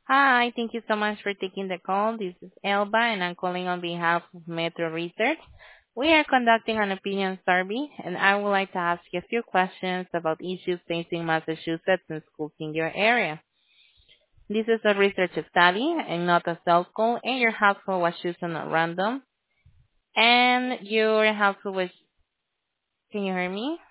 Hi, thank you so much for taking the call. This is Elba, and I'm calling on behalf of Metro Research. We are conducting an opinion survey, and I would like to ask you a few questions about issues facing Massachusetts and schools in your area. This is a research study and not a self call, and your household was chosen at random. And your household was, can you hear me?